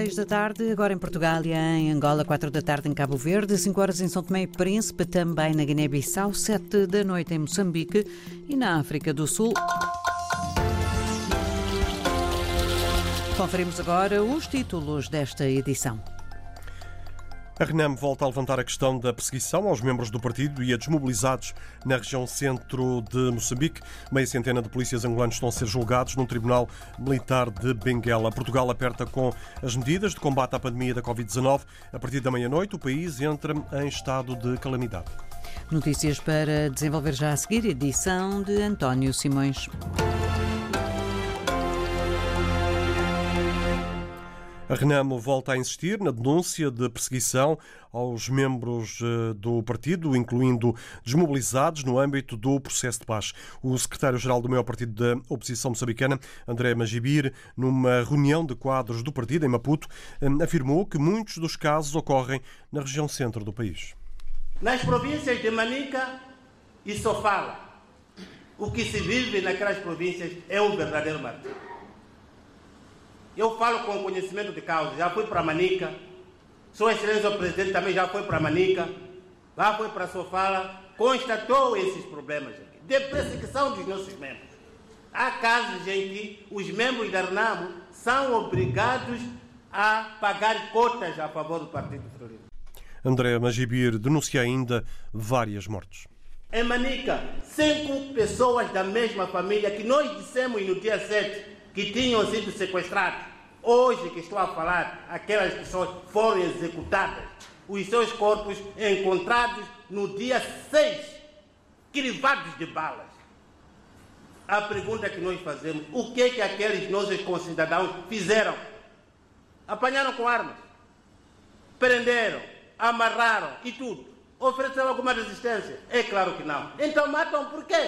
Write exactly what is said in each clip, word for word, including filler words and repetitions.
seis da tarde, agora em Portugal e em Angola, quatro da tarde em Cabo Verde, cinco horas em São Tomé e Príncipe, também na Guiné-Bissau, sete da noite em Moçambique e na África do Sul. Conferimos agora os títulos desta edição. A RENAM volta a levantar a questão da perseguição aos membros do partido e a desmobilizados na região centro de Moçambique. Meia centena de polícias angolanos estão a ser julgados num tribunal militar de Benguela. Portugal aperta com as medidas de combate à pandemia da covid dezanove. A partir da meia-noite, o país entra em estado de calamidade. Notícias para desenvolver já a seguir, edição de António Simões. A RENAM volta a insistir na denúncia de perseguição aos membros do partido, incluindo desmobilizados no âmbito do processo de paz. O secretário-geral do maior partido da oposição moçambicana, André Magibir, numa reunião de quadros do partido em Maputo, afirmou que muitos dos casos ocorrem na região centro do país. Nas províncias de Manica e Sofala, o que se vive naquelas províncias é um verdadeiro martírio. Eu falo com conhecimento de causa, já fui para Manica, Sua Excelência o Presidente também já foi para Manica, já foi para Sofala, constatou esses problemas aqui, de perseguição dos nossos membros. Há casos em que os membros da RENAM são obrigados a pagar cotas a favor do Partido Terrorista. André Magibir denuncia ainda várias mortes. Em Manica, cinco pessoas da mesma família que nós dissemos no dia sete que tinham sido sequestrados. Hoje que estou a falar, aquelas pessoas foram executadas. Os seus corpos encontrados no dia seis, crivados de balas. A pergunta que nós fazemos, o que é que aqueles nossos concidadãos fizeram? Apanharam com armas, prenderam, amarraram e tudo. Ofereceram alguma resistência? É claro que não. Então matam por quê?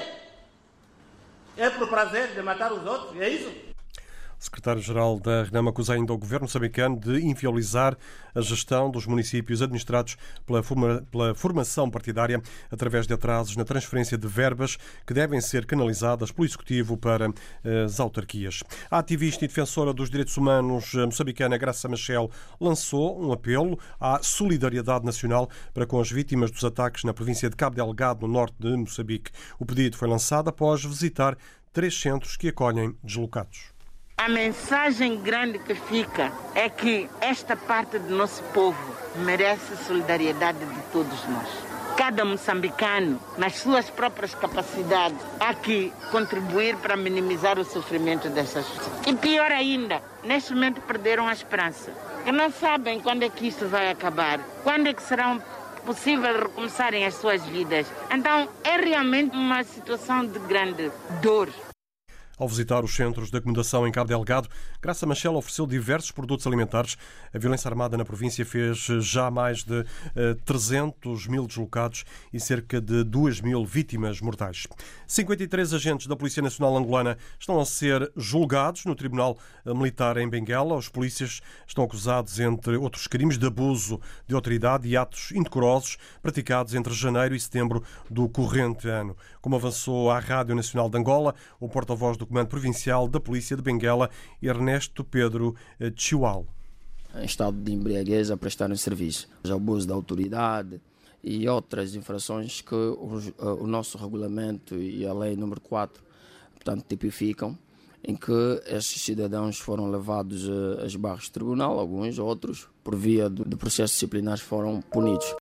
É por prazer de matar os outros? É isso? O secretário-geral da RENAM acusa ainda o governo moçambicano de inviabilizar a gestão dos municípios administrados pela, forma, pela formação partidária através de atrasos na transferência de verbas que devem ser canalizadas pelo Executivo para as autarquias. A ativista e defensora dos direitos humanos moçambicana Graça Machel lançou um apelo à solidariedade nacional para com as vítimas dos ataques na província de Cabo Delgado, no norte de Moçambique. O pedido foi lançado após visitar três centros que acolhem deslocados. A mensagem grande que fica é que esta parte do nosso povo merece solidariedade de todos nós. Cada moçambicano, nas suas próprias capacidades, há que contribuir para minimizar o sofrimento dessas pessoas. E pior ainda, neste momento perderam a esperança. E não sabem quando é que isto vai acabar, quando é que serão possível recomeçarem as suas vidas. Então é realmente uma situação de grande dor. Ao visitar os centros de acomodação em Cabo Delgado, Graça Machel ofereceu diversos produtos alimentares. A violência armada na província fez já mais de uh, trezentos mil deslocados e cerca de duas mil vítimas mortais. cinquenta e três agentes da Polícia Nacional Angolana estão a ser julgados no Tribunal Militar em Benguela. Os polícias estão acusados, entre outros crimes, de abuso de autoridade e atos indecorosos praticados entre janeiro e setembro do corrente ano. Como avançou à Rádio Nacional de Angola, o porta-voz do Comando Provincial da Polícia de Benguela, Ernesto Pedro Chiual. Em estado de embriaguez a prestar um serviço, abuso da autoridade e outras infrações que o, o nosso regulamento e a lei número quatro, portanto, tipificam, em que esses cidadãos foram levados às barras de tribunal, alguns, outros, por via de processos disciplinares, foram punidos.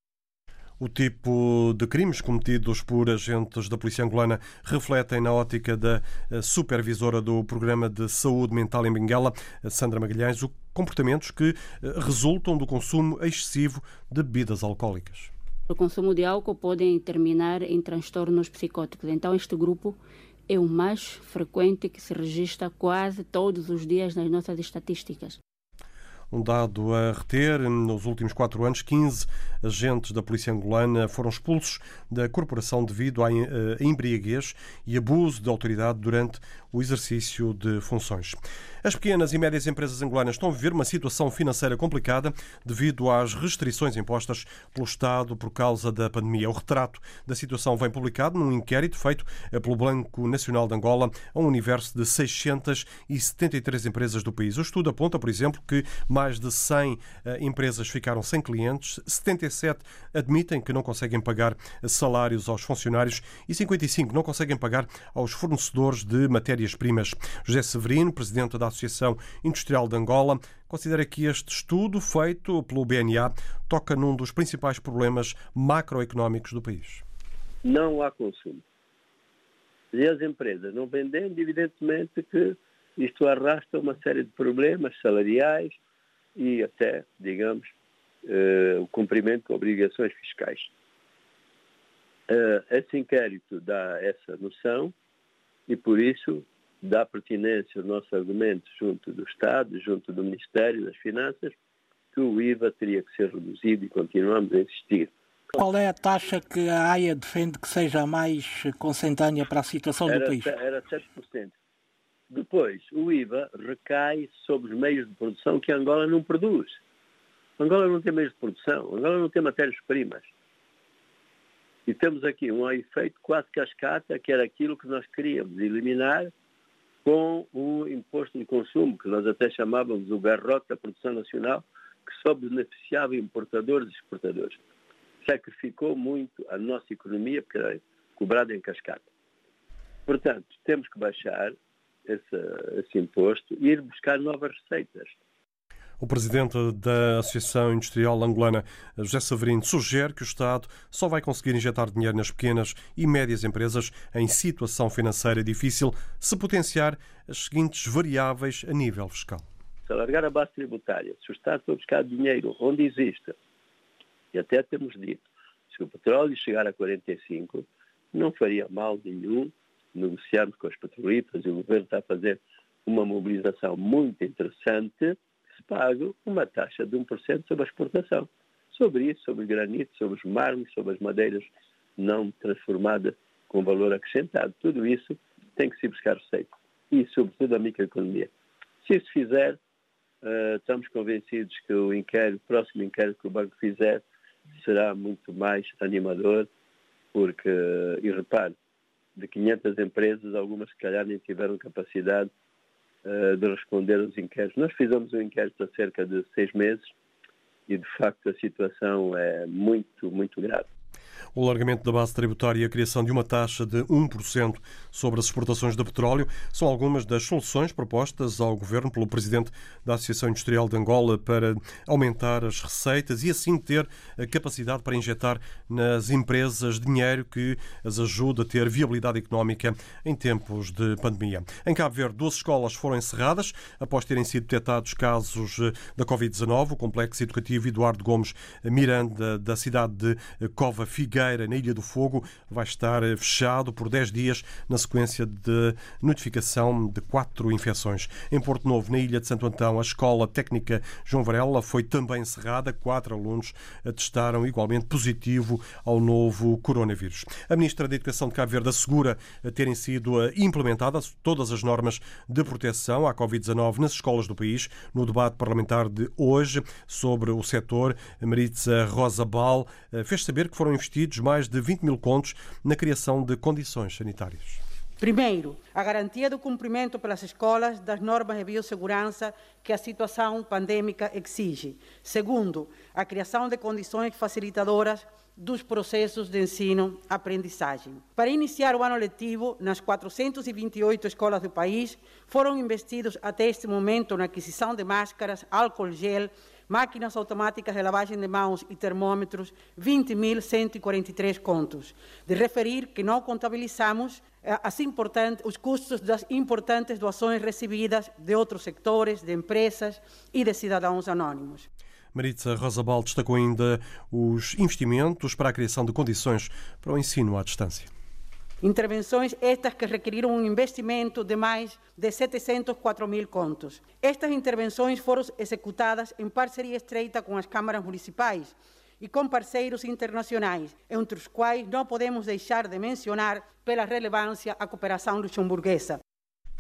O tipo de crimes cometidos por agentes da Polícia Angolana refletem na ótica da supervisora do Programa de Saúde Mental em Benguela, Sandra Magalhães, os comportamentos que resultam do consumo excessivo de bebidas alcoólicas. O consumo de álcool pode terminar em transtornos psicóticos. Então este grupo é o mais frequente que se registra quase todos os dias nas nossas estatísticas. Um dado a reter, nos últimos quatro anos, quinze agentes da Polícia Angolana foram expulsos da corporação devido à embriaguez e abuso de autoridade durante o exercício de funções. As pequenas e médias empresas angolanas estão a viver uma situação financeira complicada devido às restrições impostas pelo Estado por causa da pandemia. O retrato da situação vem publicado num inquérito feito pelo Banco Nacional de Angola a um universo de seiscentas e setenta e três empresas do país. O estudo aponta, por exemplo, que mais de cem empresas ficaram sem clientes, setenta e sete admitem que não conseguem pagar salários aos funcionários e cinquenta e cinco não conseguem pagar aos fornecedores de matérias-primas. José Severino, presidente da Associação Industrial de Angola, considera que este estudo feito pelo B N A toca num dos principais problemas macroeconómicos do país. Não há consumo. E as empresas não vendendo, evidentemente que isto arrasta uma série de problemas salariais e até, digamos, uh, o cumprimento de obrigações fiscais. Uh, esse inquérito dá essa noção e, por isso, dá pertinência ao nosso argumento junto do Estado, junto do Ministério das Finanças, que o I V A teria que ser reduzido e continuamos a insistir. Qual é a taxa que a AIA defende que seja mais consentânea para a situação era, do país? Era sete por cento. Depois, o I V A recai sobre os meios de produção que Angola não produz. Angola não tem meios de produção, Angola não tem matérias-primas. E temos aqui um efeito quase cascata, que era aquilo que nós queríamos eliminar com o imposto de consumo, que nós até chamávamos o garrote da produção nacional, que só beneficiava importadores e exportadores. Sacrificou muito a nossa economia, porque era cobrada em cascata. Portanto, temos que baixar esse, esse imposto e ir buscar novas receitas. O presidente da Associação Industrial Angolana, José Severino, sugere que o Estado só vai conseguir injetar dinheiro nas pequenas e médias empresas em situação financeira difícil se potenciar as seguintes variáveis a nível fiscal. Se alargar a base tributária, se o Estado for buscar dinheiro onde existe, e até temos dito, se o petróleo chegar a quarenta e cinco, não faria mal nenhum negociarmos com as petrolíferas e o governo está a fazer uma mobilização muito interessante, se paga uma taxa de um por cento sobre a exportação. Sobre isso, sobre o granito, sobre os mármores, sobre as madeiras não transformadas com valor acrescentado. Tudo isso tem que se buscar receita. E, sobretudo, a microeconomia. Se isso fizer, uh, estamos convencidos que o inquérito, o próximo inquérito que o banco fizer será muito mais animador, porque, e repare, de quinhentas empresas, algumas se calhar nem tiveram capacidade de responder aos inquéritos. Nós fizemos um inquérito há cerca de seis meses e, de facto, a situação é muito, muito grave. O alargamento da base tributária e a criação de uma taxa de um por cento sobre as exportações de petróleo são algumas das soluções propostas ao Governo pelo Presidente da Associação Industrial de Angola para aumentar as receitas e assim ter a capacidade para injetar nas empresas dinheiro que as ajude a ter viabilidade económica em tempos de pandemia. Em Cabo Verde, duas escolas foram encerradas após terem sido detectados casos da covid dezanove. O Complexo Educativo Eduardo Gomes Miranda, da cidade de Cova Figueira, na Ilha do Fogo, vai estar fechado por dez dias na sequência de notificação de quatro infecções. Em Porto Novo, na Ilha de Santo Antão, a Escola Técnica João Varela foi também encerrada. Quatro alunos atestaram igualmente positivo ao novo coronavírus. A Ministra da Educação de Cabo Verde assegura terem sido implementadas todas as normas de proteção à covid dezanove nas escolas do país. No debate parlamentar de hoje sobre o setor, Maritza Rosabal fez saber que foram investidos mais de vinte mil contos na criação de condições sanitárias. Primeiro, a garantia do cumprimento pelas escolas das normas de biossegurança que a situação pandêmica exige. Segundo, a criação de condições facilitadoras dos processos de ensino-aprendizagem. Para iniciar o ano letivo, nas quatrocentas e vinte e oito escolas do país, foram investidos até este momento na aquisição de máscaras, álcool gel, máquinas automáticas de lavagem de mãos e termômetros, vinte mil cento e quarenta e três contos. De referir que não contabilizamos as importantes, os custos das importantes doações recebidas de outros sectores, de empresas e de cidadãos anónimos. Maritza Rosabal destacou ainda os investimentos para a criação de condições para o ensino à distância. Intervenções estas que requeriram um investimento de mais de setecentos e quatro mil contos. Estas intervenções foram executadas em parceria estreita com as câmaras municipais e com parceiros internacionais, entre os quais não podemos deixar de mencionar, pela relevância, a cooperação luxemburguesa.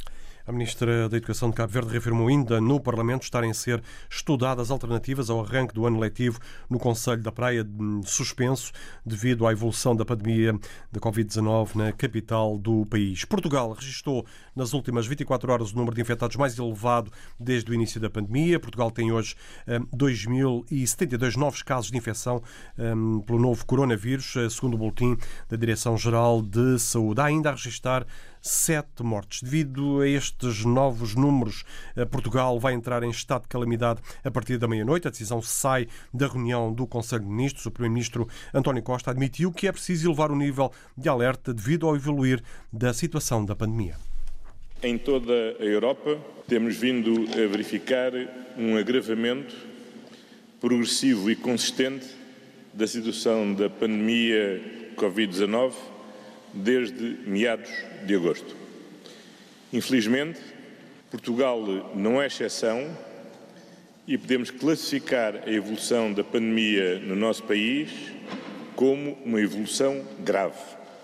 A Ministra da Educação de Cabo Verde reafirmou ainda no Parlamento estarem a ser estudadas alternativas ao arranque do ano letivo no Concelho da Praia, suspenso devido à evolução da pandemia da covid dezanove na capital do país. Portugal registrou nas últimas vinte e quatro horas o número de infectados mais elevado desde o início da pandemia. Portugal tem hoje dois mil e setenta e dois novos casos de infecção um, pelo novo coronavírus, segundo o boletim da Direção-Geral de Saúde. Há ainda a registrar sete mortes. Devido a estes novos números, Portugal vai entrar em estado de calamidade a partir da meia-noite. A decisão sai da reunião do Conselho de Ministros. O Primeiro-Ministro António Costa admitiu que é preciso elevar o nível de alerta devido ao evoluir da situação da pandemia. Em toda a Europa, temos vindo a verificar um agravamento progressivo e consistente da situação da pandemia covid dezanove desde meados de agosto. Infelizmente, Portugal não é exceção e podemos classificar a evolução da pandemia no nosso país como uma evolução grave.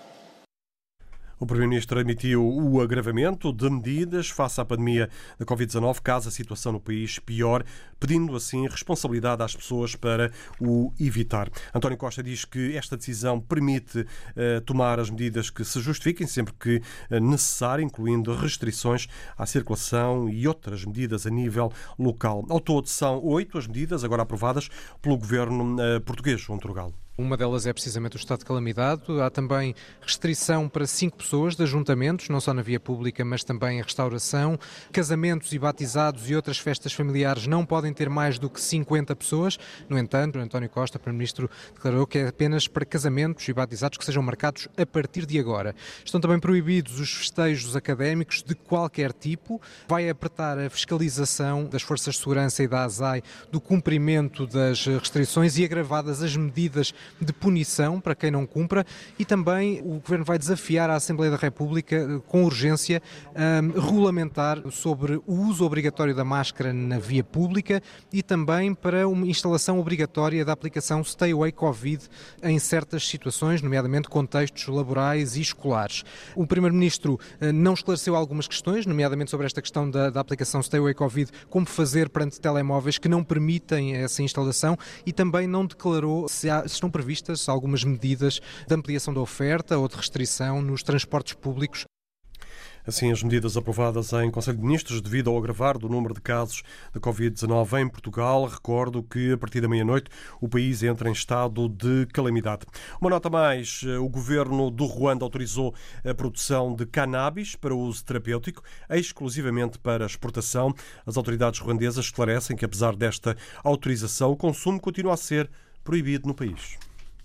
O Primeiro-Ministro admitiu o agravamento de medidas face à pandemia da covid dezanove, caso a situação no país piore, pedindo assim responsabilidade às pessoas para o evitar. António Costa diz que esta decisão permite uh, tomar as medidas que se justifiquem sempre que uh, necessário, incluindo restrições à circulação e outras medidas a nível local. Ao todo são oito as medidas agora aprovadas pelo governo uh, português, João Turgal. Uma delas é precisamente o estado de calamidade. Há também restrição para cinco pessoas de ajuntamentos, não só na via pública, mas também a restauração. Casamentos e batizados e outras festas familiares não podem ter mais do que cinquenta pessoas. No entanto, António Costa, Primeiro-Ministro, declarou que é apenas para casamentos e batizados que sejam marcados a partir de agora. Estão também proibidos os festejos académicos de qualquer tipo. Vai apertar a fiscalização das forças de segurança e da A S A I do cumprimento das restrições e agravadas as medidas de punição para quem não cumpra, e também o Governo vai desafiar a Assembleia da República com urgência a regulamentar sobre o uso obrigatório da máscara na via pública e também para uma instalação obrigatória da aplicação Stay Away Covid em certas situações, nomeadamente contextos laborais e escolares. O Primeiro-Ministro não esclareceu algumas questões, nomeadamente sobre esta questão da, da aplicação Stay Away Covid, como fazer perante telemóveis que não permitem essa instalação, e também não declarou se, há, se estão previstas algumas medidas de ampliação da oferta ou de restrição nos transportes públicos. Assim, as medidas aprovadas em Conselho de Ministros devido ao agravar do número de casos de covid dezanove em Portugal. Recordo que, a partir da meia-noite, o país entra em estado de calamidade. Uma nota mais, o governo do Ruanda autorizou a produção de cannabis para uso terapêutico, exclusivamente para exportação. As autoridades ruandesas esclarecem que, apesar desta autorização, o consumo continua a ser proibido no país.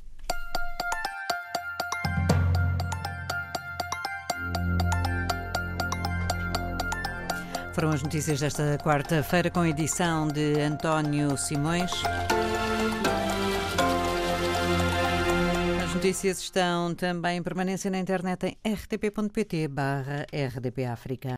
Foram as notícias desta quarta-feira com a edição de António Simões. As notícias estão também em permanência na internet em r t p ponto p t barra r d p África.